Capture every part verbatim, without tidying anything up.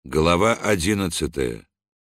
Глава одиннадцатая.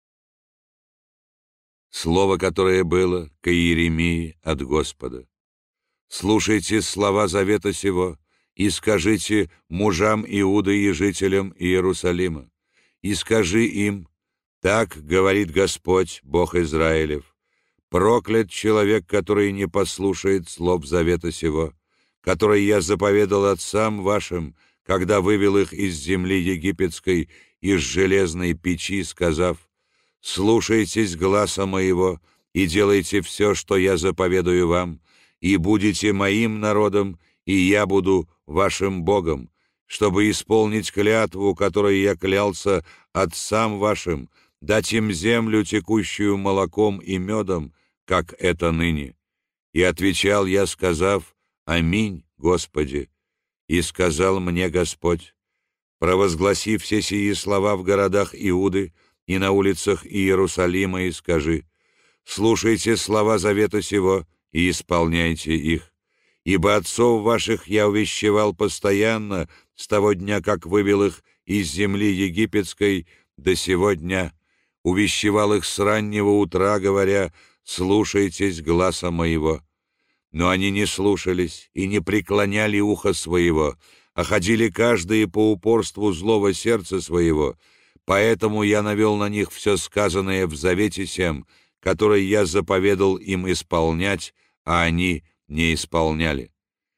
Слово, которое было к Иеремии от Господа. «Слушайте слова завета сего, и скажите мужам Иуды и жителям Иерусалима, и скажи им: так говорит Господь, Бог Израилев: проклят человек, который не послушает слов завета сего, который я заповедал отцам вашим, когда вывел их из земли египетской, из железной печи, сказав: слушайтесь гласа моего и делайте все, что я заповедую вам, и будете моим народом, и я буду вашим Богом, чтобы исполнить клятву, которой я клялся отцам вашим, дать им землю, текущую молоком и медом, как это ныне. И отвечал я, сказав: аминь, Господи. И сказал мне Господь: провозгласи все сии слова в городах Иуды и на улицах Иерусалима, и скажи: слушайте слова завета сего и исполняйте их. Ибо отцов ваших я увещевал постоянно с того дня, как вывел их из земли египетской, до сего дня. Увещевал их с раннего утра, говоря: слушайтесь гласа моего. Но они не слушались и не преклоняли ухо своего, а ходили каждый по упорству злого сердца своего. Поэтому я навел на них все сказанное в завете сем, который я заповедал им исполнять, а они не исполняли.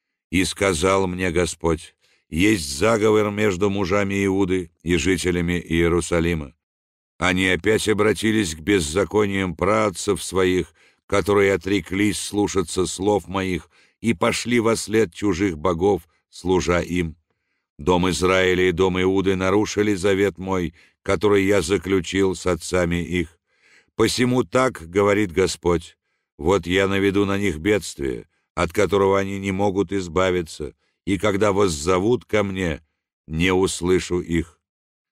И сказал мне Господь: есть заговор между мужами Иуды и жителями Иерусалима. Они опять обратились к беззакониям праотцев своих, которые отреклись слушаться слов моих и пошли вослед чужих богов, служа им. Дом Израиля и дом Иуды нарушили завет мой, который я заключил с отцами их. Посему так говорит Господь: вот я наведу на них бедствие, от которого они не могут избавиться, и когда воззовут ко мне, не услышу их.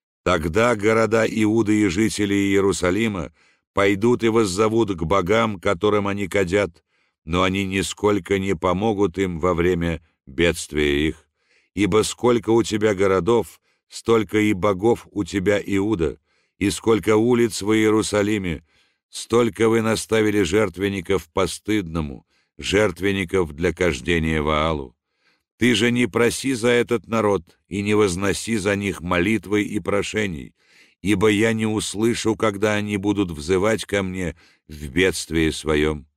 Тогда города Иуды и жители Иерусалима пойдут и воззовут к богам, которым они кадят, но они нисколько не помогут им во время бедствия их. Ибо сколько у тебя городов, столько и богов у тебя, Иуда, и сколько улиц в Иерусалиме, столько вы наставили жертвенников постыдному, жертвенников для кождения Ваалу. Ты же не проси за этот народ и не возноси за них молитвы и прошений, ибо я не услышу, когда они будут взывать ко мне в бедствии своем.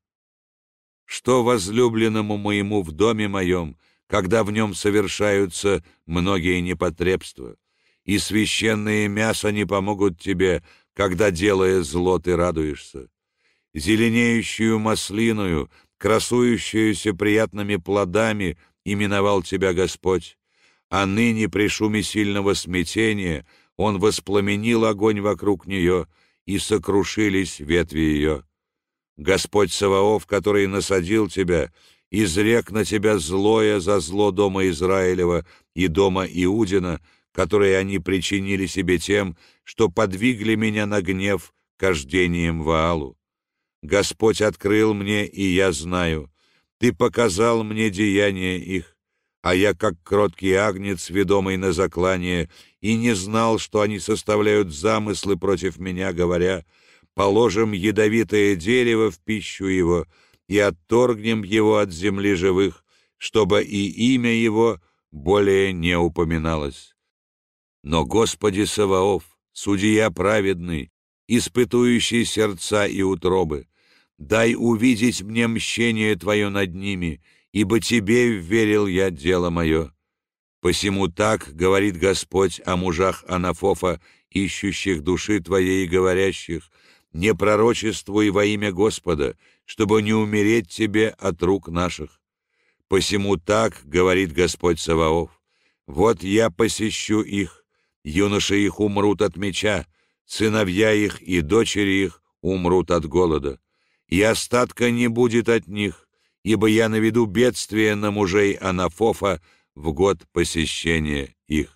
Что возлюбленному моему в доме моем, когда в нем совершаются многие непотребства, и священное мясо не помогут тебе, когда, делая зло, ты радуешься? Зеленеющую маслиную, красующуюся приятными плодами, именовал тебя Господь, а ныне при шуме сильного смятения Он воспламенил огонь вокруг нее, и сокрушились ветви ее. Господь Саваоф, который насадил тебя, изрек на тебя злое за зло дома Израилева и дома Иудина, которые они причинили себе тем, что подвигли меня на гнев кождением Ваалу. Господь открыл мне, и я знаю, Ты показал мне деяния их, а я, как кроткий агнец, ведомый на заклание, и не знал, что они составляют замыслы против меня, говоря: положим ядовитое дерево в пищу его и отторгнем его от земли живых, чтобы и имя его более не упоминалось. Но, Господи Саваоф, судья праведный, испытующий сердца и утробы, дай увидеть мне мщение Твое над ними, ибо Тебе вверил я дело мое. Посему так говорит Господь о мужах Анафофа, ищущих души Твоей и говорящих: не пророчествуй во имя Господа, чтобы не умереть тебе от рук наших. Посему так говорит Господь Саваоф: вот я посещу их, юноши их умрут от меча, сыновья их и дочери их умрут от голода, и остатка не будет от них, ибо я наведу бедствие на мужей Анафофа в год посещения их.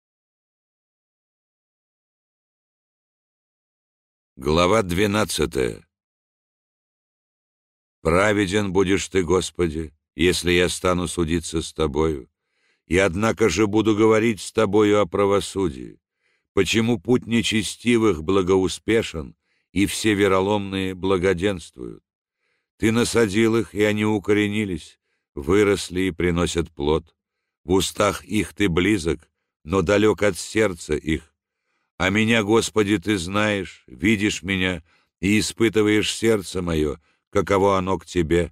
Глава двенадцатая. Праведен будешь ты, Господи, если я стану судиться с Тобою, и однако же буду говорить с Тобою о правосудии. Почему путь нечестивых благоуспешен, и все вероломные благоденствуют? Ты насадил их, и они укоренились, выросли и приносят плод. В устах их ты близок, но далек от сердца их. А меня, Господи, ты знаешь, видишь меня и испытываешь сердце мое, каково оно к тебе.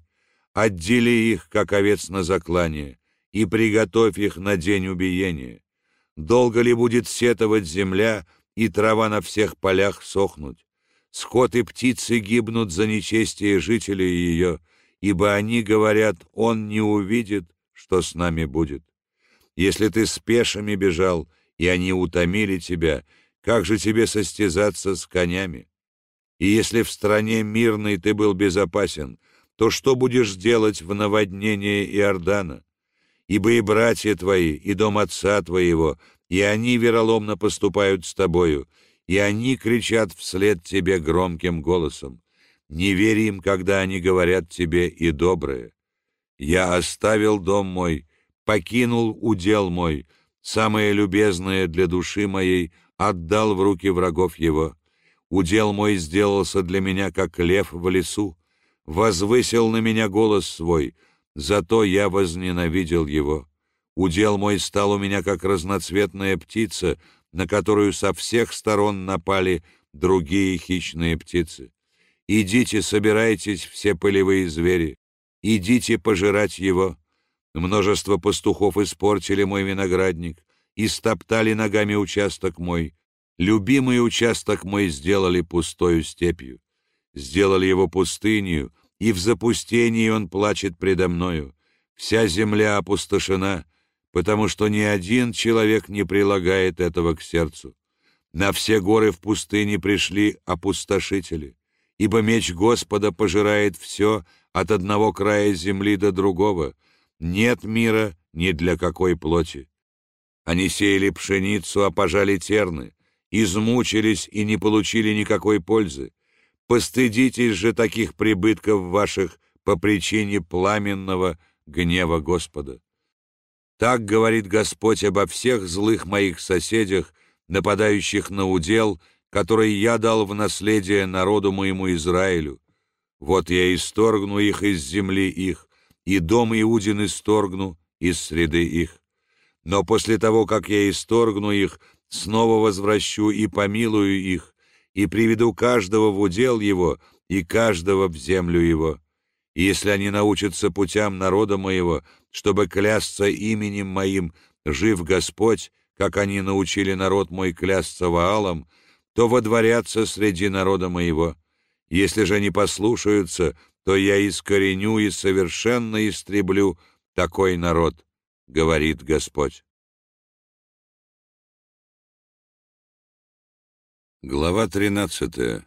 Отдели их, как овец на заклание, и приготовь их на день убиения. Долго ли будет сетовать земля, и трава на всех полях сохнуть? Скот и птицы гибнут за нечестие жителей ее, ибо они говорят, он не увидит, что с нами будет. Если ты с пешими бежал, и они утомили тебя, как же тебе состязаться с конями? И если в стране мирной ты был безопасен, то что будешь делать в наводнении Иордана? Ибо и братья твои, и дом отца твоего, и они вероломно поступают с тобою, и они кричат вслед тебе громким голосом. Не верь им, когда они говорят тебе и доброе. Я оставил дом мой, покинул удел мой, самое любезное для души моей отдал в руки врагов его. Удел мой сделался для меня, как лев в лесу, возвысил на меня голос свой, зато я возненавидел его. Удел мой стал у меня, как разноцветная птица, на которую со всех сторон напали другие хищные птицы. Идите, собирайтесь, все полевые звери, идите пожирать его. Множество пастухов испортили мой виноградник и стоптали ногами участок мой. Любимый участок мой сделали пустою степью. Сделали его пустынью, и в запустении он плачет предо мною. Вся земля опустошена, потому что ни один человек не прилагает этого к сердцу. На все горы в пустыне пришли опустошители, ибо меч Господа пожирает все от одного края земли до другого. Нет мира ни для какой плоти. Они сеяли пшеницу, а пожали терны, измучились и не получили никакой пользы. Постыдитесь же таких прибытков ваших по причине пламенного гнева Господа. Так говорит Господь обо всех злых моих соседях, нападающих на удел, который я дал в наследие народу моему Израилю. Вот я исторгну их из земли их, и дом Иудин исторгну из среды их. Но после того, как я исторгну их, снова возвращу и помилую их, и приведу каждого в удел его, и каждого в землю его. И если они научатся путям народа моего, чтобы клясться именем моим, жив Господь, как они научили народ мой клясться Ваалом, то водворятся среди народа моего. Если же они послушаются, то я искореню и совершенно истреблю такой народ, говорит Господь. Глава тринадцатая.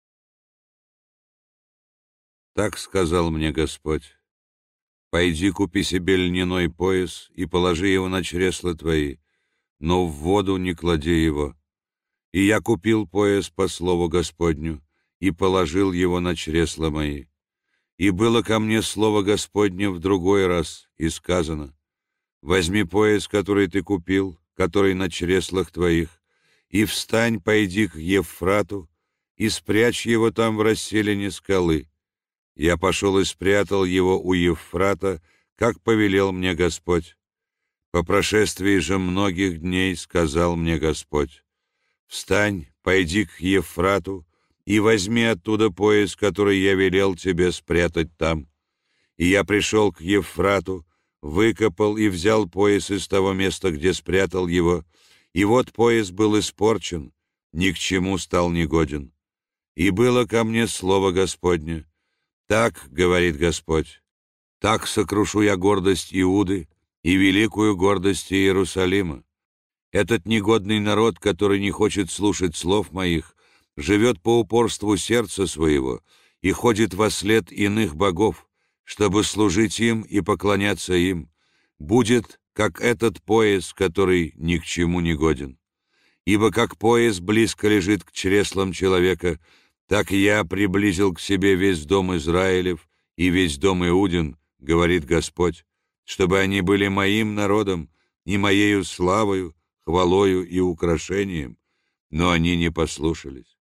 Так сказал мне Господь: «Пойди, купи себе льняной пояс и положи его на чресла твои, но в воду не клади его». И я купил пояс по слову Господню и положил его на чресла мои. И было ко мне слово Господне в другой раз, и сказано: «Возьми пояс, который ты купил, который на чреслах твоих, и встань, пойди к Евфрату, и спрячь его там в расселине скалы». Я пошел и спрятал его у Евфрата, как повелел мне Господь. По прошествии же многих дней сказал мне Господь: «Встань, пойди к Евфрату, и возьми оттуда пояс, который я велел тебе спрятать там». И я пришел к Евфрату, выкопал и взял пояс из того места, где спрятал его, и вот пояс был испорчен, ни к чему стал негоден. И было ко мне слово Господне: «Так, — говорит Господь, — так сокрушу я гордость Иуды и великую гордость Иерусалима. Этот негодный народ, который не хочет слушать слов моих, живет по упорству сердца своего и ходит вослед иных богов, чтобы служить им и поклоняться им, будет как этот пояс, который ни к чему не годен. Ибо как пояс близко лежит к чреслам человека, так я приблизил к себе весь дом Израилев и весь дом Иудин, говорит Господь, чтобы они были моим народом и моею славою, хвалою и украшением, но они не послушались.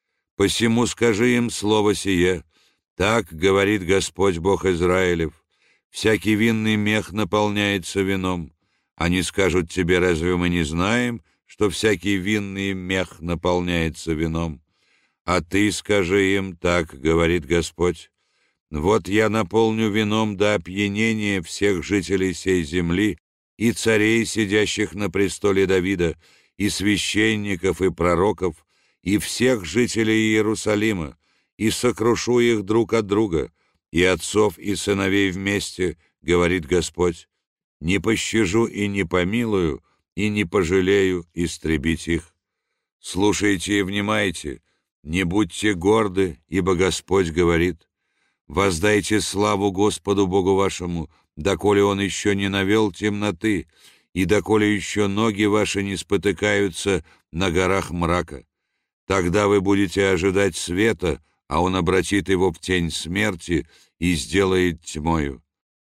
Посему скажи им слово сие: так говорит Господь Бог Израилев, всякий винный мех наполняется вином. Они скажут тебе: разве мы не знаем, что всякий винный мех наполняется вином? А ты скажи им: так говорит Господь: вот я наполню вином до опьянения всех жителей сей земли, и царей, сидящих на престоле Давида, и священников, и пророков, и всех жителей Иерусалима, и сокрушу их друг от друга, и отцов, и сыновей вместе, говорит Господь. Не пощажу и не помилую, и не пожалею истребить их. Слушайте и внимайте, не будьте горды, ибо Господь говорит: воздайте славу Господу Богу вашему, доколе Он еще не навел темноты, и доколе еще ноги ваши не спотыкаются на горах мрака. Тогда вы будете ожидать света, а Он обратит его в тень смерти и сделает тьмою.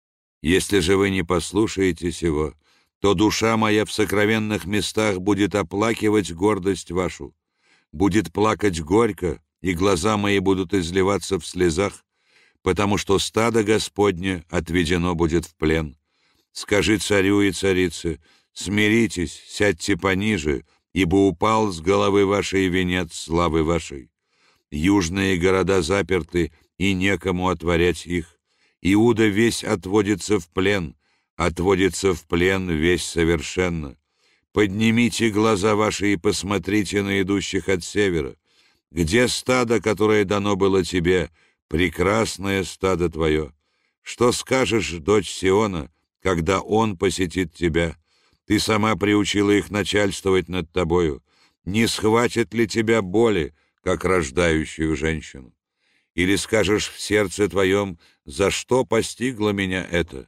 Если же вы не послушаете сего, то душа моя в сокровенных местах будет оплакивать гордость вашу, будет плакать горько, и глаза мои будут изливаться в слезах, потому что стадо Господне отведено будет в плен. Скажи царю и царице: смиритесь, сядьте пониже, ибо упал с головы вашей венец славы вашей. Южные города заперты, и некому отворять их. Иуда весь отводится в плен, отводится в плен весь совершенно. Поднимите глаза ваши и посмотрите на идущих от севера. Где стадо, которое дано было тебе, прекрасное стадо твое? Что скажешь, дочь Сиона, когда он посетит тебя? Ты сама приучила их начальствовать над тобою. Не схватит ли тебя боли, как рождающую женщину? Или скажешь в сердце твоем: за что постигло меня это?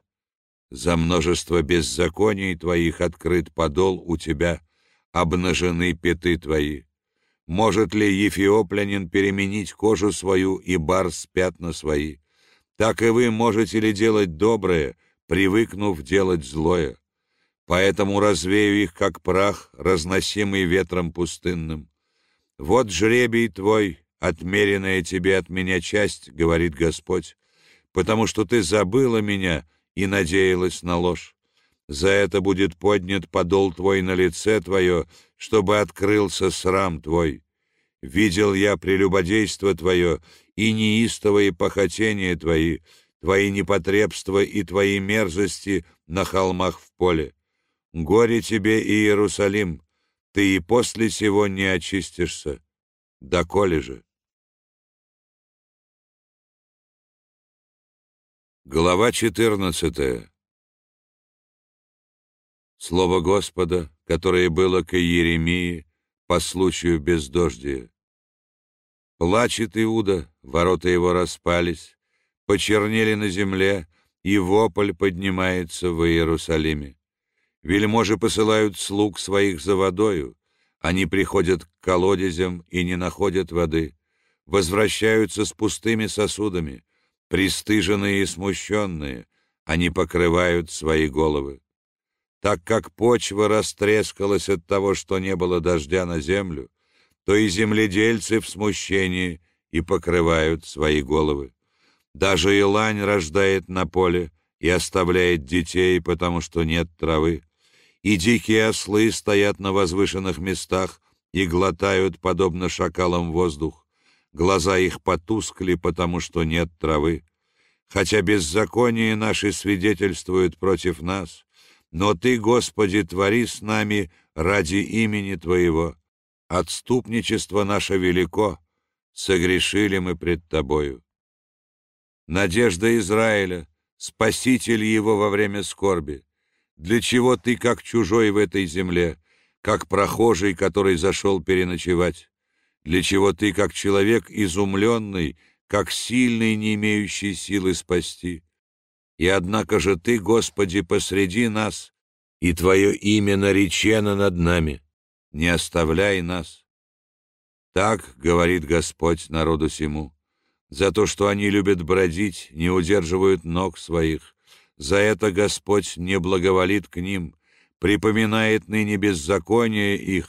За множество беззаконий твоих открыт подол у тебя, обнажены пяты твои. Может ли ефиоплянин переменить кожу свою и барс пятна свои? Так и вы можете ли делать доброе, привыкнув делать злое? Поэтому развею их, как прах, разносимый ветром пустынным. Вот жребий твой, отмеренная тебе от меня часть, говорит Господь, потому что ты забыла меня и надеялась на ложь. За это будет поднят подол твой на лице твое, чтобы открылся срам твой. Видел я прелюбодейство твое и неистовые похотения твои, твои непотребства и твои мерзости на холмах в поле. Горе тебе, Иерусалим, ты и после сего не очистишься. Доколе же? Глава четырнадцатая. Слово Господа, которое было к Иеремии по случаю бездождия. Плачет Иуда, ворота его распались, почернели на земле, и вопль поднимается в Иерусалиме. Вельможи посылают слуг своих за водою, они приходят к колодезям и не находят воды, возвращаются с пустыми сосудами, пристыженные и смущенные, они покрывают свои головы. Так как почва растрескалась от того, что не было дождя на землю, то и земледельцы в смущении и покрывают свои головы. Даже илань рождает на поле и оставляет детей, потому что нет травы. И дикие ослы стоят на возвышенных местах и глотают, подобно шакалам, воздух. Глаза их потускли, потому что нет травы. Хотя беззаконие наши свидетельствуют против нас, но Ты, Господи, твори с нами ради имени Твоего. Отступничество наше велико, согрешили мы пред Тобою. Надежда Израиля, Спаситель его во время скорби. Для чего ты, как чужой в этой земле, как прохожий, который зашел переночевать? Для чего ты, как человек изумленный, как сильный, не имеющий силы спасти? И однако же ты, Господи, посреди нас, и Твое имя наречено над нами. Не оставляй нас. Так говорит Господь народу сему: за то, что они любят бродить, не удерживают ног своих, за это Господь не благоволит к ним, припоминает ныне беззаконие их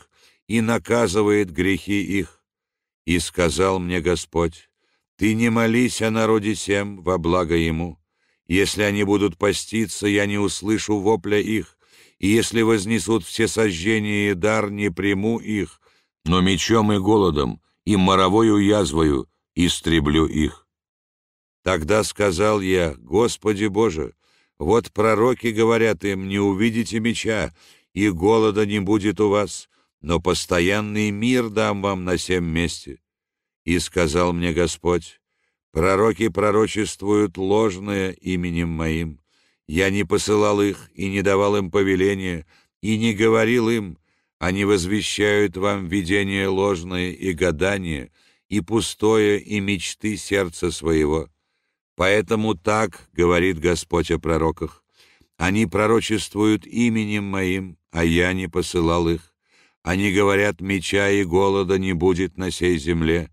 и наказывает грехи их. И сказал мне Господь: Ты не молись о народе сем во благо ему. Если они будут поститься, я не услышу вопля их, и если вознесут все сожжения и дар, не приму их, но мечом и голодом, и моровою язвою истреблю их. Тогда сказал я: Господи Боже, вот пророки говорят им: не увидите меча, и голода не будет у вас, но постоянный мир дам вам на сем месте. И сказал мне Господь: пророки пророчествуют ложное именем моим. Я не посылал их и не давал им повеления, и не говорил им. Они возвещают вам видение ложное и гадание, и пустое, и мечты сердца своего. Поэтому так говорит Господь о пророках: они пророчествуют именем моим, а я не посылал их. Они говорят: меча и голода не будет на сей земле.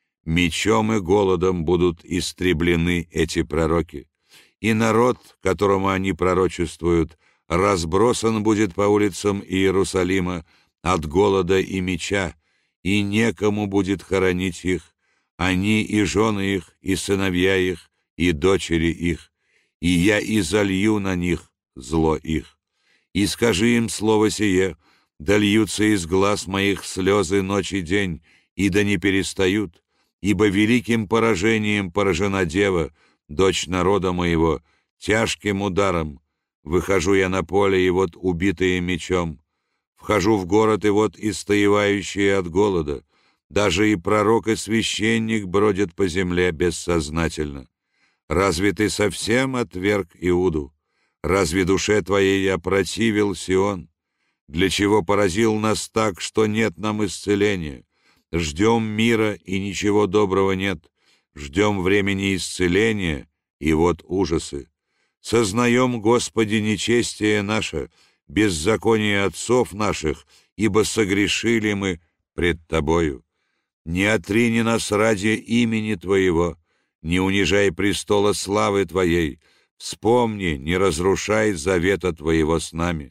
Мечом и голодом будут истреблены эти пророки. И народ, которому они пророчествуют, разбросан будет по улицам Иерусалима от голода и меча, и некому будет хоронить их, они и жены их, и сыновья их, и дочери их, и я изолью на них зло их. И скажи им слово сие: да льются из глаз моих слезы ночь и день, и да не перестают, ибо великим поражением поражена дева, дочь народа моего, тяжким ударом. Выхожу я на поле, и вот убитые мечом. Вхожу в город, и вот истоевающие от голода. Даже и пророк, и священник бродят по земле бессознательно. Разве ты совсем отверг Иуду? Разве душе твоей я противил Сион? Для чего поразил нас так, что нет нам исцеления? Ждем мира, и ничего доброго нет. Ждем времени исцеления, и вот ужасы. Сознаем, Господи, нечестие наше, беззаконие отцов наших, ибо согрешили мы пред Тобою. Не отрини нас ради имени Твоего, не унижай престола славы Твоей, вспомни, не разрушай завета Твоего с нами.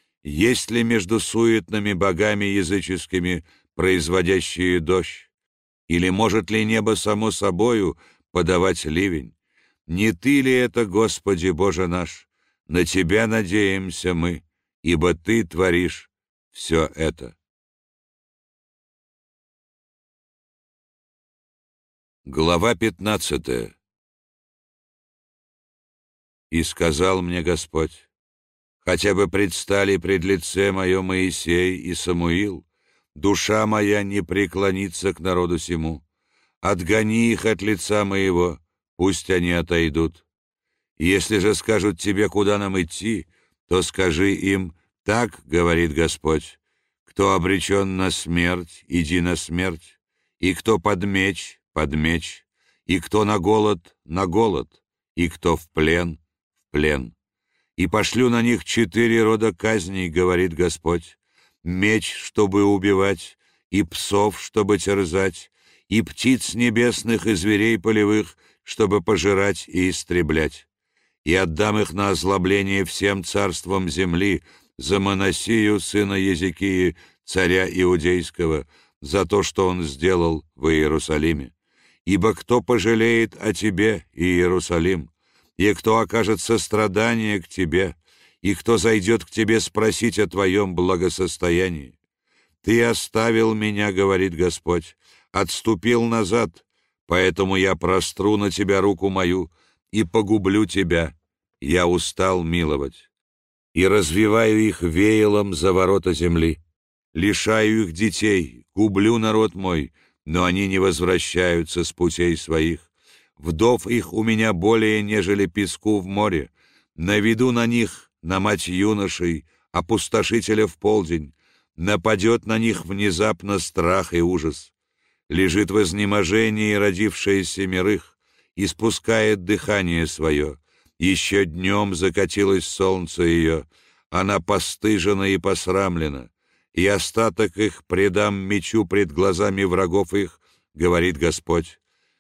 Есть ли между суетными богами языческими производящие дождь? Или может ли небо само собою подавать ливень? Не Ты ли это, Господи Боже наш? На Тебя надеемся мы, ибо Ты творишь все это. Глава пятнадцатая. И сказал мне Господь: хотя бы предстали пред лице мое Моисей и Самуил, душа моя не преклонится к народу сему. Отгони их от лица моего, пусть они отойдут. Если же скажут тебе, куда нам идти, то скажи им: так говорит Господь: кто обречен на смерть, иди на смерть, и кто под меч, под меч, и кто на голод, на голод, и кто в плен, в плен. И пошлю на них четыре рода казней, говорит Господь: меч, чтобы убивать, и псов, чтобы терзать, и птиц небесных, и зверей полевых, чтобы пожирать и истреблять. И отдам их на озлобление всем царствам земли за Манасию, сына Езекии, царя Иудейского, за то, что он сделал в Иерусалиме. Ибо кто пожалеет о тебе, Иерусалим, и кто окажет сострадание к тебе, и кто зайдет к тебе спросить о твоем благосостоянии? Ты оставил меня, говорит Господь, отступил назад, поэтому я простру на тебя руку мою и погублю тебя. Я устал миловать. И развиваю их веялом за ворота земли, лишаю их детей, гублю народ мой, но они не возвращаются с путей своих. Вдов их у меня более, нежели песку в море. Наведу на них, на мать юношей, опустошителя в полдень. Нападет на них внезапно страх и ужас. Лежит в изнеможении родившая семерых, испускает дыхание свое. Еще днем закатилось солнце ее, она постыжена и посрамлена, и остаток их предам мечу пред глазами врагов их, говорит Господь.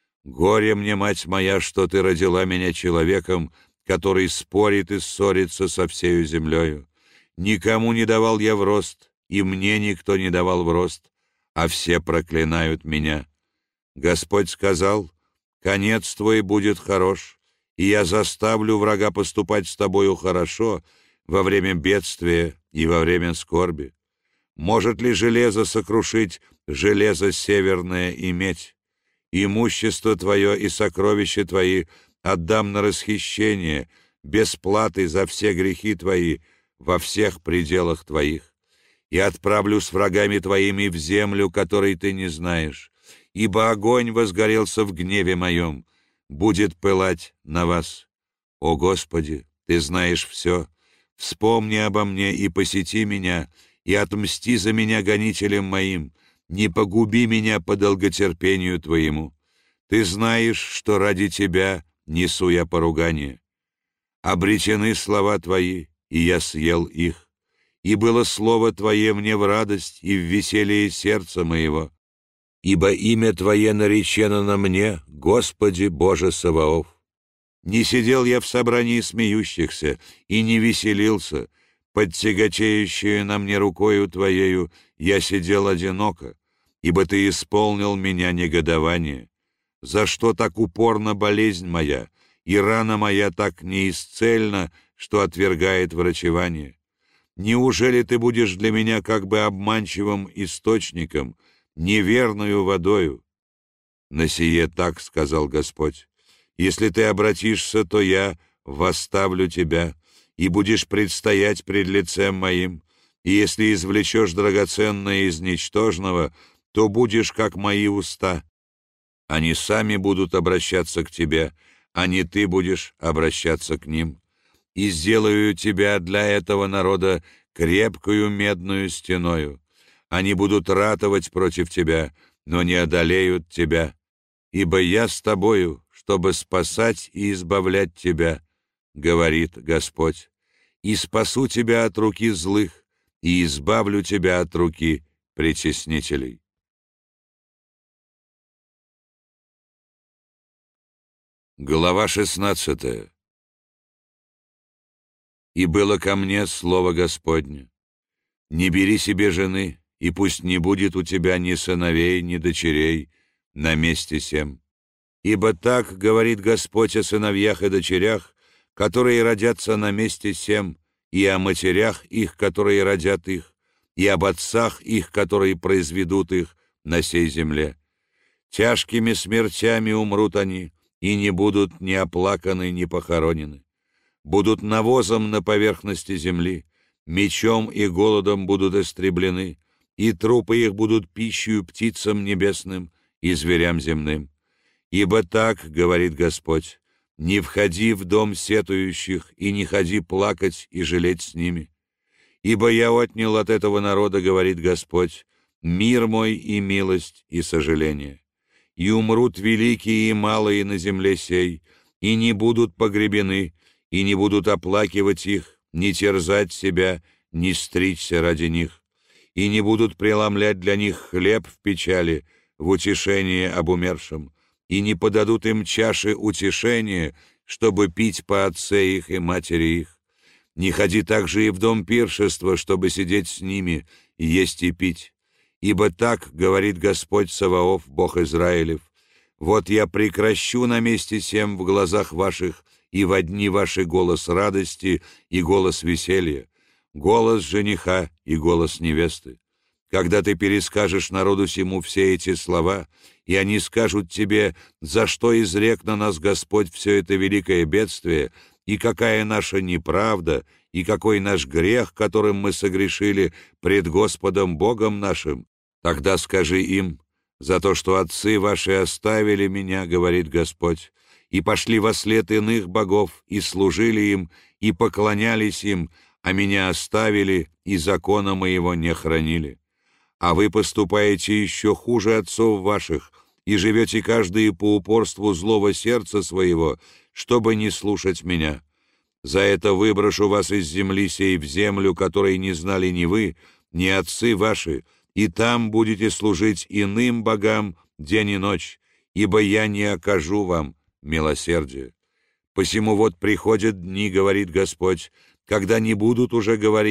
Горе мне, мать моя, что ты родила меня человеком, который спорит и ссорится со всею землею. Никому не давал я в рост, и мне никто не давал в рост, а все проклинают меня. Господь сказал: конец твой будет хорош, и я заставлю врага поступать с тобою хорошо во время бедствия и во время скорби. Может ли железо сокрушить железо северное и медь? Имущество твое и сокровища твои отдам на расхищение, без платы за все грехи твои во всех пределах твоих. И отправлю с врагами твоими в землю, которой ты не знаешь, ибо огонь возгорелся в гневе моем, будет пылать на вас. О Господи, ты знаешь все, вспомни обо мне и посети меня, и отмсти за меня гонителям моим, не погуби меня по долготерпению Твоему. Ты знаешь, что ради Тебя несу я поругание. Обретены слова Твои, и я съел их, и было слово Твое мне в радость и в веселье сердца моего, ибо имя Твое наречено на мне, Господи Боже Саваоф. Не сидел я в собрании смеющихся и не веселился, под тяготеющую на мне рукою Твоею я сидел одиноко, ибо Ты исполнил меня негодование. За что так упорна болезнь моя, и рана моя так неисцельна, что отвергает врачевание? Неужели Ты будешь для меня как бы обманчивым источником, неверную водою? На сие так сказал Господь: если ты обратишься, то я восставлю тебя, и будешь предстоять пред лицем моим, и если извлечешь драгоценное из ничтожного, то будешь как мои уста. Они сами будут обращаться к тебе, а не ты будешь обращаться к ним. И сделаю тебя для этого народа крепкую медную стеною. Они будут ратовать против тебя, но не одолеют тебя, ибо я с тобою, чтобы спасать и избавлять тебя, говорит Господь, и спасу тебя от руки злых, и избавлю тебя от руки притеснителей. Глава шестнадцатая. И было ко мне слово Господне: не бери себе жены, и пусть не будет у тебя ни сыновей, ни дочерей на месте сем. Ибо так говорит Господь о сыновьях и дочерях, которые родятся на месте сем, и о матерях их, которые родят их, и об отцах их, которые произведут их на сей земле. Тяжкими смертями умрут они, и не будут ни оплаканы, ни похоронены. Будут навозом на поверхности земли, мечом и голодом будут истреблены, и трупы их будут пищей птицам небесным и зверям земным. Ибо так, говорит Господь, не входи в дом сетующих, и не ходи плакать и жалеть с ними. Ибо я отнял от этого народа, говорит Господь, мир мой и милость и сожаление. И умрут великие и малые на земле сей, и не будут погребены, и не будут оплакивать их, не терзать себя, не стричься ради них, и не будут преломлять для них хлеб в печали, в утешение об умершем, и не подадут им чаши утешения, чтобы пить по отце их и матери их. Не ходи также и в дом пиршества, чтобы сидеть с ними, и есть и пить. Ибо так говорит Господь Саваоф, Бог Израилев: вот я прекращу на месте сем в глазах ваших и во дни ваши голос радости и голос веселья, голос жениха и голос невесты. Когда ты перескажешь народу сему все эти слова, и они скажут тебе, за что изрек на нас Господь все это великое бедствие, и какая наша неправда, и какой наш грех, которым мы согрешили пред Господом Богом нашим, тогда скажи им: за то, что отцы ваши оставили меня, говорит Господь, и пошли вослед иных богов, и служили им, и поклонялись им, а меня оставили, и закона моего не хранили. А вы поступаете еще хуже отцов ваших, и живете каждый по упорству злого сердца своего, чтобы не слушать меня. За это выброшу вас из земли сей в землю, которой не знали ни вы, ни отцы ваши, и там будете служить иным богам день и ночь, ибо я не окажу вам милосердия. Посему вот приходят дни, говорит Господь, когда не будут уже говорить: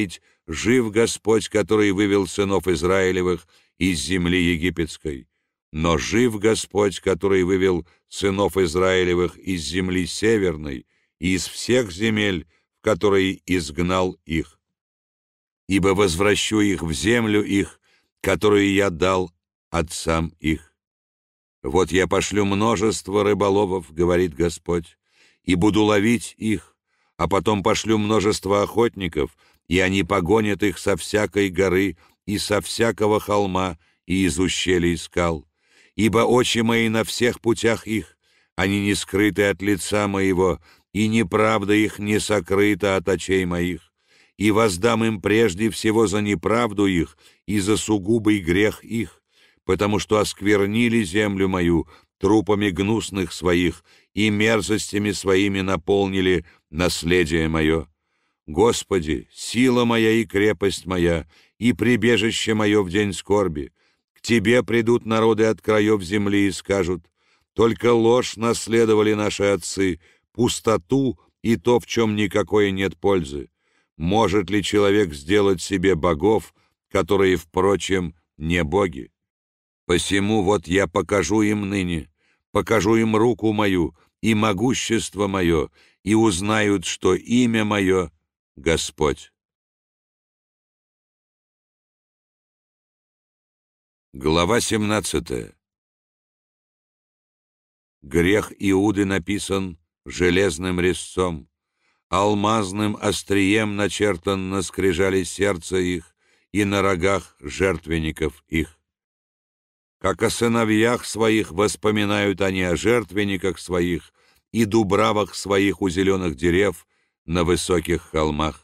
жив Господь, который вывел сынов Израилевых из земли египетской, но жив Господь, который вывел сынов Израилевых из земли северной и из всех земель, в которые изгнал их. Ибо возвращу их в землю их, которую я дал отцам их. Вот я пошлю множество рыболовов, говорит Господь, и буду ловить их, а потом пошлю множество охотников, и они погонят их со всякой горы и со всякого холма и из ущелий скал. Ибо очи мои на всех путях их, они не скрыты от лица моего, и неправда их не сокрыта от очей моих. И воздам им прежде всего за неправду их и за сугубый грех их, потому что осквернили землю мою трупами гнусных своих и мерзостями своими наполнили наследие мое. Господи, сила моя и крепость моя, и прибежище мое в день скорби. К Тебе придут народы от краев земли и скажут: только ложь наследовали наши отцы, пустоту и то, в чем никакой нет пользы. Может ли человек сделать себе богов, которые, впрочем, не боги? Посему вот я покажу им ныне, покажу им руку мою и могущество мое, и узнают, что имя мое — Господь. Глава семнадцатая. Грех Иуды написан железным резцом, алмазным острием начертан на скрижали сердца их и на рогах жертвенников их. Как о сыновьях своих воспоминают они о жертвенниках своих и дубравах своих у зеленых дерев на высоких холмах.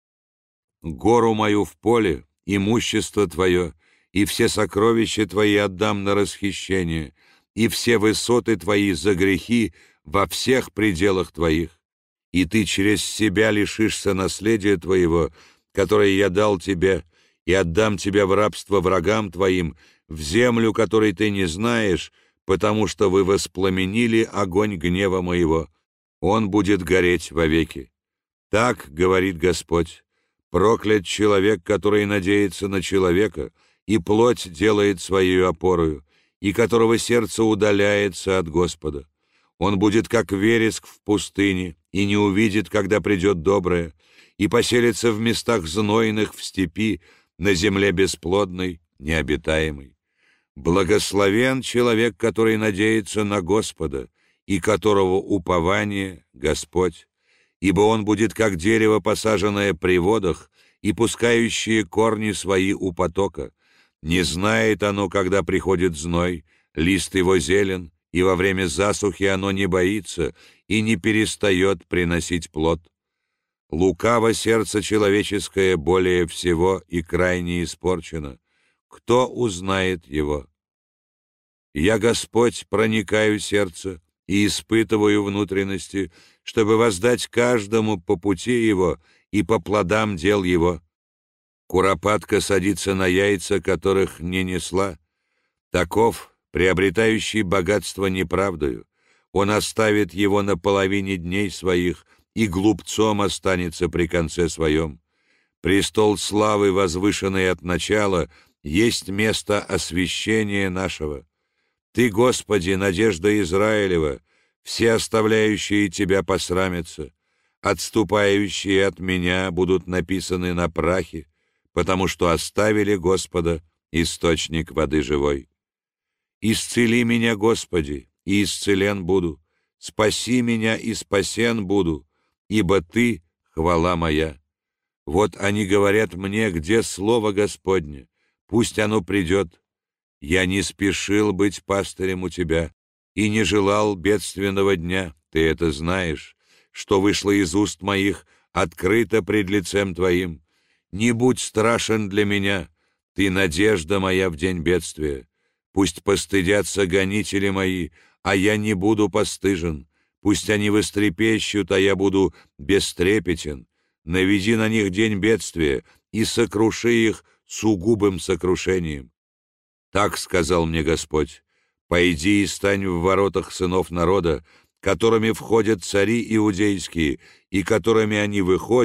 Гору мою в поле, имущество твое, и все сокровища твои отдам на расхищение, и все высоты твои за грехи во всех пределах твоих. И ты через себя лишишься наследия твоего, которое я дал тебе, и отдам тебя в рабство врагам твоим, в землю, которой ты не знаешь, потому что вы воспламенили огонь гнева моего. Он будет гореть вовеки. Так говорит Господь: проклят человек, который надеется на человека, и плоть делает своей опорою, и которого сердце удаляется от Господа. Он будет как вереск в пустыне, и не увидит, когда придет доброе, и поселится в местах знойных в степи, на земле бесплодной, необитаемой. Благословен человек, который надеется на Господа, и которого упование Господь, ибо он будет как дерево, посаженное при водах, и пускающее корни свои у потока. Не знает оно, когда приходит зной, лист его зелен, и во время засухи оно не боится и не перестает приносить плод. Лукаво сердце человеческое более всего и крайне испорчено. Кто узнает его? Я, Господь, проникаю в сердце и испытываю внутренности, чтобы воздать каждому по пути его и по плодам дел его. Куропатка садится на яйца, которых не несла. Таков, приобретающий богатство неправдою. Он оставит его на половине дней своих, и глупцом останется при конце своем. Престол славы, возвышенный от начала, есть место освящения нашего. Ты, Господи, надежда Израилева, все оставляющие Тебя посрамятся, отступающие от Меня будут написаны на прахе, потому что оставили Господа, источник воды живой. Исцели меня, Господи, и исцелен буду, спаси меня, и спасен буду, ибо Ты — хвала моя. Вот они говорят мне, где слово Господне, пусть оно придет. Я не спешил быть пастырем у Тебя и не желал бедственного дня, Ты это знаешь, что вышло из уст моих открыто пред лицем Твоим. Не будь страшен для меня, Ты надежда моя в день бедствия. Пусть постыдятся гонители мои, а я не буду постыжен. Пусть они вострепещут, а я буду бестрепетен. Наведи на них день бедствия и сокруши их сугубым сокрушением. Так сказал мне Господь: пойди и стань в воротах сынов народа, которыми входят цари иудейские, и которыми они выходят,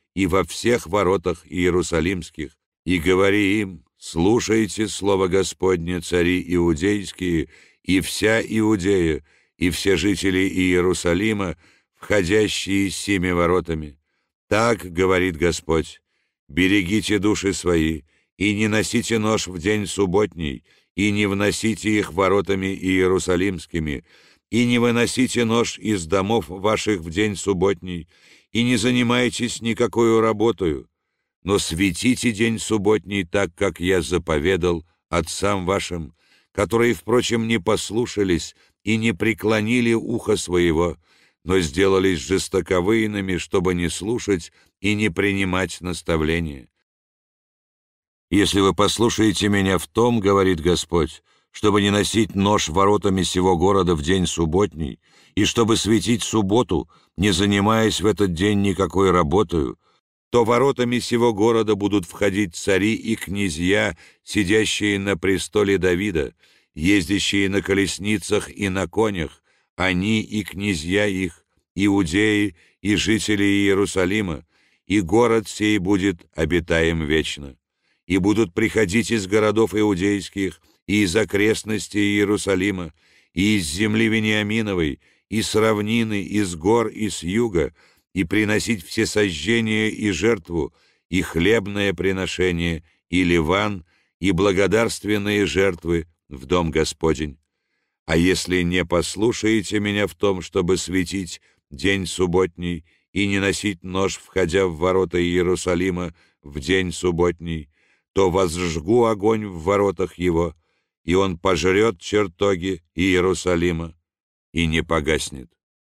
и во всех воротах иерусалимских, и говори им: слушайте слово Господне, цари иудейские, и вся Иудея, и все жители Иерусалима, входящие семи воротами. Так говорит Господь: берегите души свои, и не носите нож в день субботний, и не вносите их воротами иерусалимскими, и не выносите нож из домов ваших в день субботний, и не занимайтесь никакою работою, но светите день субботний так, как я заповедал отцам вашим, которые, впрочем, не послушались и не преклонили ухо своего, но сделались жестоковыйными, чтобы не слушать и не принимать наставления. Если вы послушаете меня в том, говорит Господь, чтобы не носить нож воротами сего города в день субботний, и чтобы светить субботу, не занимаясь в этот день никакой работою, то воротами сего города будут входить цари и князья, сидящие на престоле Давида, ездящие на колесницах и на конях, они и князья их, иудеи и жители Иерусалима, и город сей будет обитаем вечно. И будут приходить из городов иудейских, и из окрестностей Иерусалима, и из земли Вениаминовой, и с равнины, и с гор, и с юга, и приносить все сожжения и жертву, и хлебное приношение, и ливан, и благодарственные жертвы в дом Господень. А если не послушаете меня в том, чтобы светить день субботний и не носить нож, входя в ворота Иерусалима в день субботний, то возжгу огонь в воротах его, и он пожрет чертоги Иерусалима и не погаснет.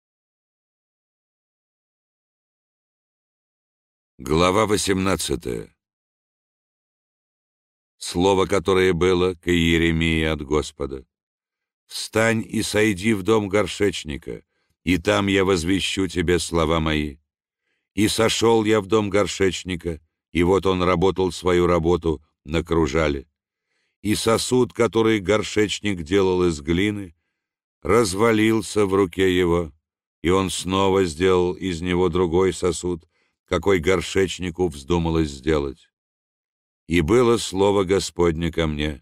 Глава восемнадцатая. Слово, которое было к Иеремии от Господа. «Встань и сойди в дом горшечника, и там я возвещу тебе слова мои. И сошел я в дом горшечника, и вот он работал свою работу на кружале. И сосуд, который горшечник делал из глины, развалился в руке его, и он снова сделал из него другой сосуд, какой горшечнику вздумалось сделать. И было слово Господне ко мне: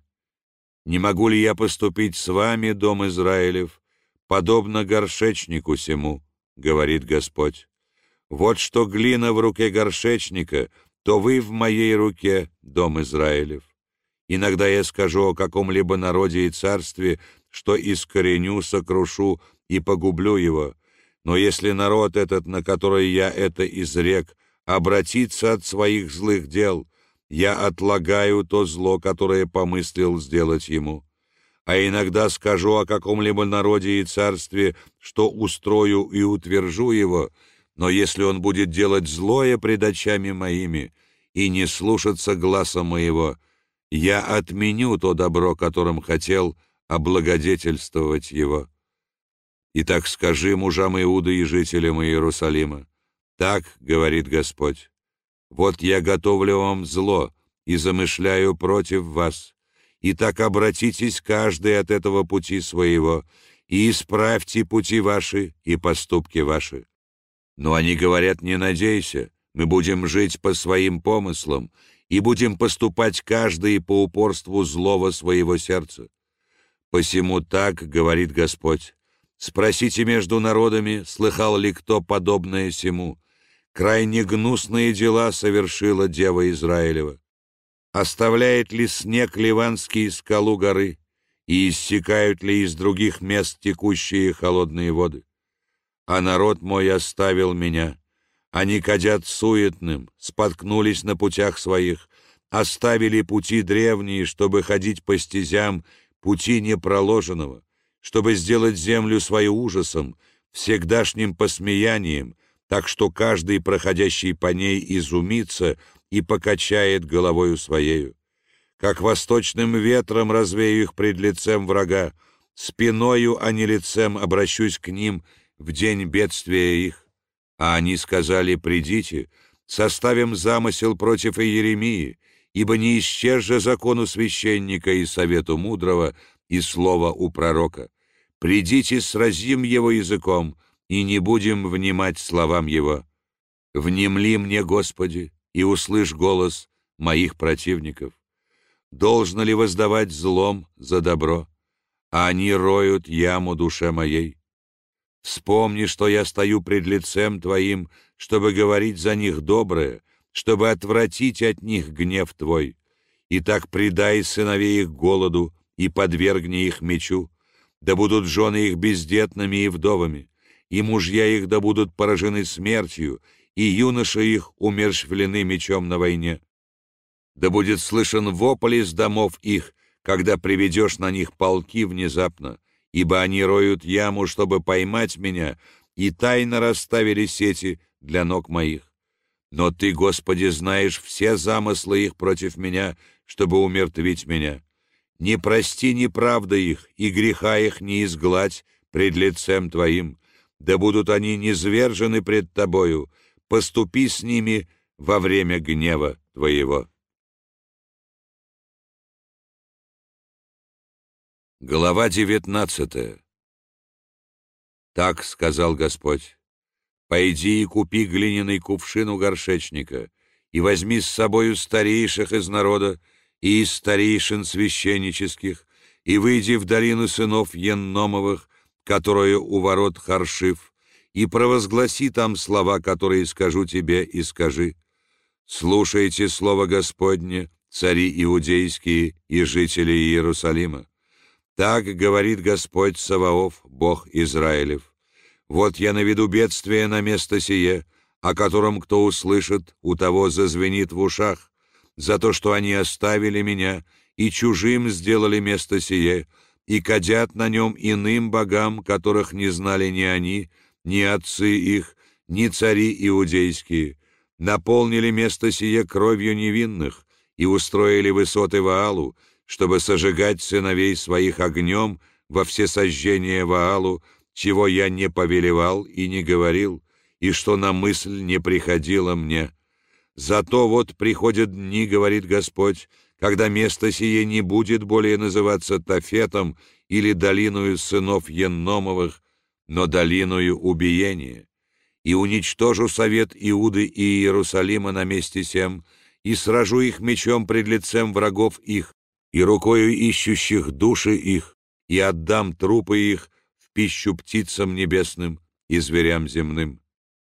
не могу ли я поступить с вами, дом Израилев, подобно горшечнику сему, говорит Господь. Вот что глина в руке горшечника, то вы в моей руке, дом Израилев. Иногда я скажу о каком-либо народе и царстве, что искореню, сокрушу и погублю его. Но если народ этот, на который я это изрек, обратится от своих злых дел, я отлагаю то зло, которое помыслил сделать ему. А иногда скажу о каком-либо народе и царстве, что устрою и утвержу его, но если он будет делать злое пред очами моими и не слушаться гласа моего, я отменю то добро, которым хотел облагодетельствовать его. Итак, скажи мужам Иуды и жителям Иерусалима: так говорит Господь: вот я готовлю вам зло и замышляю против вас. Итак, обратитесь каждый от этого пути своего и исправьте пути ваши и поступки ваши. Но они говорят: не надейся, мы будем жить по своим помыслам и будем поступать каждый по упорству злого своего сердца. Посему так говорит Господь: спросите между народами, слыхал ли кто подобное сему. Крайне гнусные дела совершила дева Израилева. Оставляет ли снег ливанский скалу горы, и иссякают ли из других мест текущие холодные воды? А народ мой оставил меня. Они кадят суетным, споткнулись на путях своих, оставили пути древние, чтобы ходить по стезям пути непроложенного, чтобы сделать землю свою ужасом, всегдашним посмеянием, так что каждый, проходящий по ней, изумится и покачает головою своею. Как восточным ветром развею их пред лицем врага, спиною, а не лицем, обращусь к ним в день бедствия их. А они сказали: придите, составим замысел против Иеремии, ибо не исчез же закону священника и совету мудрого и слова у пророка. Придите, сразим его языком, и не будем внимать словам его. Внемли мне, Господи, и услышь голос моих противников. Должно ли воздавать злом за добро, а они роют яму душе моей? Вспомни, что я стою пред лицем Твоим, чтобы говорить за них доброе, чтобы отвратить от них гнев Твой. Итак, предай сыновей их голоду и подвергни их мечу, да будут жены их бездетными и вдовами, и мужья их да будут поражены смертью, и юноши их умерщвлены мечом на войне. Да будет слышен вопль из домов их, когда приведешь на них полки внезапно, ибо они роют яму, чтобы поймать меня, и тайно расставили сети для ног моих. Но Ты, Господи, знаешь все замыслы их против меня, чтобы умертвить меня. Не прости неправды их, и греха их не изгладь пред лицем Твоим, да будут они низвержены пред Тобою, поступи с ними во время гнева Твоего. Глава девятнадцатая. Так сказал Господь: «Пойди и купи глиняный кувшин у горшечника, и возьми с собою старейших из народа и из старейшин священнических, и выйди в долину сынов Енномовых, которая у ворот Харшив, и провозгласи там слова, которые скажу тебе, и скажи: слушайте слово Господне, цари иудейские и жители Иерусалима. Так говорит Господь Саваоф, Бог Израилев: вот я наведу бедствие на место сие, о котором кто услышит, у того зазвенит в ушах, за то, что они оставили меня и чужим сделали место сие, и кадят на нем иным богам, которых не знали ни они, ни отцы их, ни цари иудейские, наполнили место сие кровью невинных и устроили высоты Ваалу, чтобы сожигать сыновей своих огнем во всесожжение Ваалу, чего я не повелевал и не говорил, и что на мысль не приходило мне. Зато вот приходят дни, говорит Господь, когда место сие не будет более называться Тофетом или долиною сынов Енномовых, но долиною убиения. И уничтожу совет Иуды и Иерусалима на месте сем, и сражу их мечом пред лицем врагов их, и рукою ищущих души их, и отдам трупы их в пищу птицам небесным и зверям земным.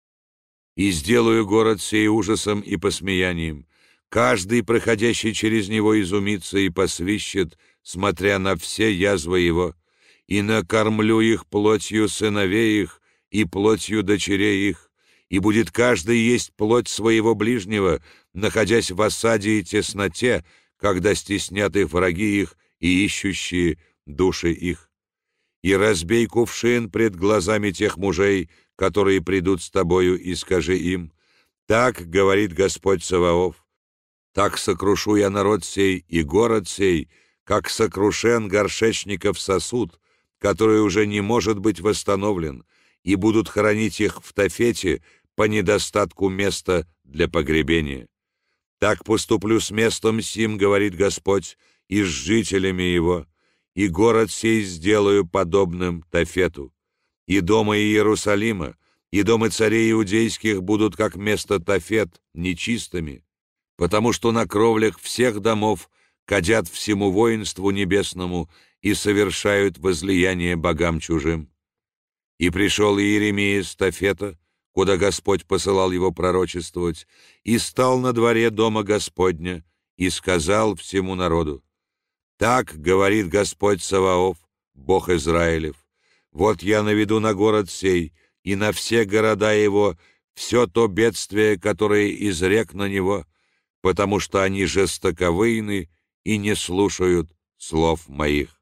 И сделаю город сей ужасом и посмеянием. Каждый, проходящий через него, изумится и посвищет, смотря на все язвы его, и накормлю их плотью сыновей их и плотью дочерей их, и будет каждый есть плоть своего ближнего, находясь в осаде и тесноте, когда стеснят их враги их и ищущие души их. И разбей кувшин пред глазами тех мужей, которые придут с тобою, и скажи им: так говорит Господь Саваоф: так сокрушу я народ сей и город сей, как сокрушен горшечников сосуд, который уже не может быть восстановлен, и будут хоронить их в Тофете по недостатку места для погребения. Так поступлю с местом сим, говорит Господь, и с жителями его, и город сей сделаю подобным Тофету. И дома Иерусалима, и дома царей иудейских будут как место Тофет нечистыми, потому что на кровлях всех домов кадят всему воинству небесному и совершают возлияние богам чужим. И пришел Иеремия с Тофета, куда Господь посылал его пророчествовать, и стал на дворе дома Господня, и сказал всему народу: так говорит Господь Саваоф, Бог Израилев: вот я наведу на город сей и на все города его все то бедствие, которое изрек на него, потому что они жестоковыйны и не слушают слов моих».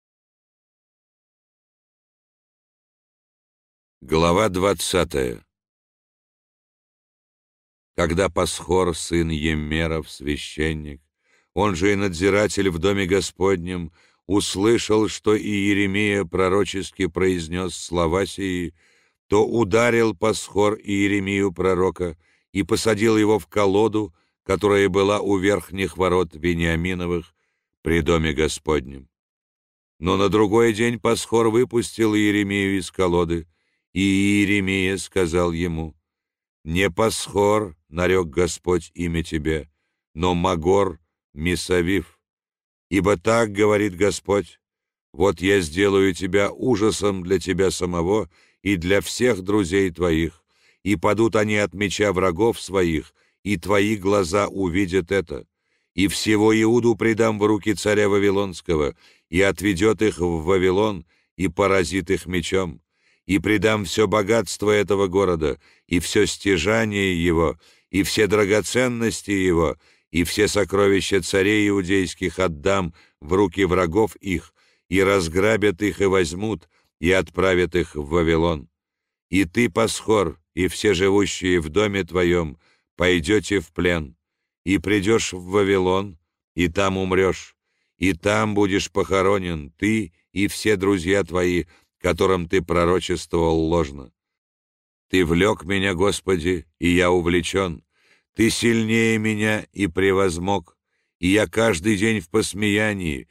Глава двадцатая. Когда Пасхор, сын Еммеров, священник, он же и надзиратель в доме Господнем, услышал, что Иеремия пророчески произнес слова сии, то ударил Пасхор Иеремию пророка и посадил его в колоду, которая была у верхних ворот Вениаминовых при доме Господнем. Но на другой день Пасхор выпустил Иеремию из колоды, и Иеремия сказал ему: Не Пасхор, нарек Господь имя тебе, но Магор Мисавив. Ибо так говорит Господь: вот я сделаю тебя ужасом для тебя самого и для всех друзей твоих, и падут они от меча врагов своих, и твои глаза увидят это. И всего Иуду предам в руки царя Вавилонского, и отведет их в Вавилон, и поразит их мечом. И предам все богатство этого города, и все стяжание его, и все драгоценности его, и все сокровища царей иудейских отдам в руки врагов их, и разграбят их и возьмут, и отправят их в Вавилон. И ты, Пасхор, и все живущие в доме твоем, пойдете в плен, и придешь в Вавилон, и там умрешь, и там будешь похоронен, ты и все друзья твои, которым ты пророчествовал ложно. Ты влек меня, Господи, и я увлечен. Ты сильнее меня и превозмог, и я каждый день в посмеянии,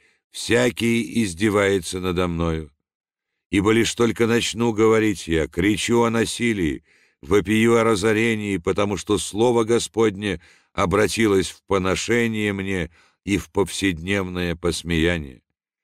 всякий издевается надо мною. Ибо лишь только начну говорить я, кричу о насилии, вопию о разорении, потому что слово Господне обратилось в поношение мне и в повседневное посмеяние.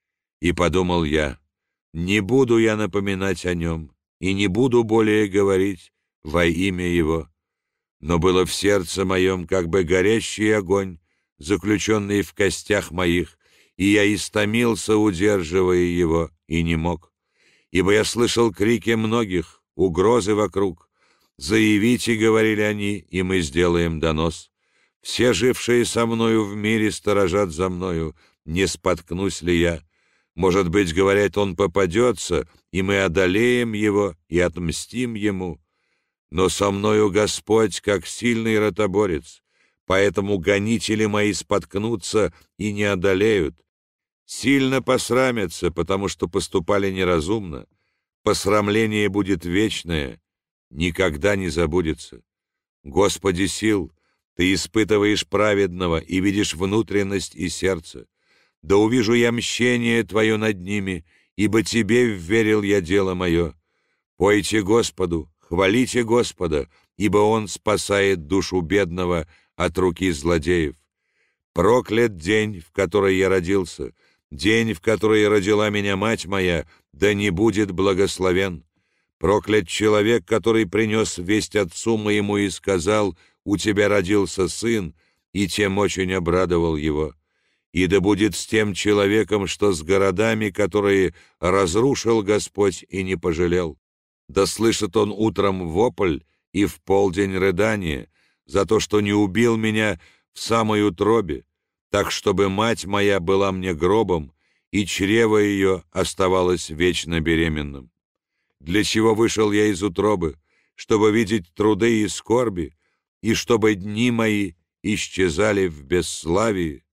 И подумал я: не буду я напоминать о нем, и не буду более говорить во имя его. Но было в сердце моем как бы горящий огонь, заключенный в костях моих, и я истомился, удерживая его, и не мог. Ибо я слышал крики многих, угрозы вокруг. «Заявите, — говорили они, — и мы сделаем донос. Все жившие со мною в мире сторожат за мною, не споткнусь ли я. Может быть, — говорят, — он попадется, и мы одолеем его и отмстим ему. Но со мною Господь, как сильный ротоборец, поэтому гонители мои споткнутся и не одолеют. Сильно посрамятся, потому что поступали неразумно. Посрамление будет вечное, никогда не забудется. Господи сил, Ты испытываешь праведного и видишь внутренность и сердце. Да увижу я мщение Твое над ними, ибо Тебе вверил я дело мое. Пойте Господу, хвалите Господа, ибо Он спасает душу бедного от руки злодеев. Проклят день, в который я родился, день, в который родила меня мать моя, да не будет благословен. Проклят человек, который принес весть отцу моему и сказал: у тебя родился сын, и тем очень обрадовал его. И да будет с тем человеком, что с городами, которые разрушил Господь и не пожалел. Да слышит он утром вопль и в полдень рыдание за то, что не убил меня в самой утробе, так чтобы мать моя была мне гробом, и чрево ее оставалось вечно беременным. Для чего вышел я из утробы? Чтобы видеть труды и скорби, и чтобы дни мои исчезали в бесславии.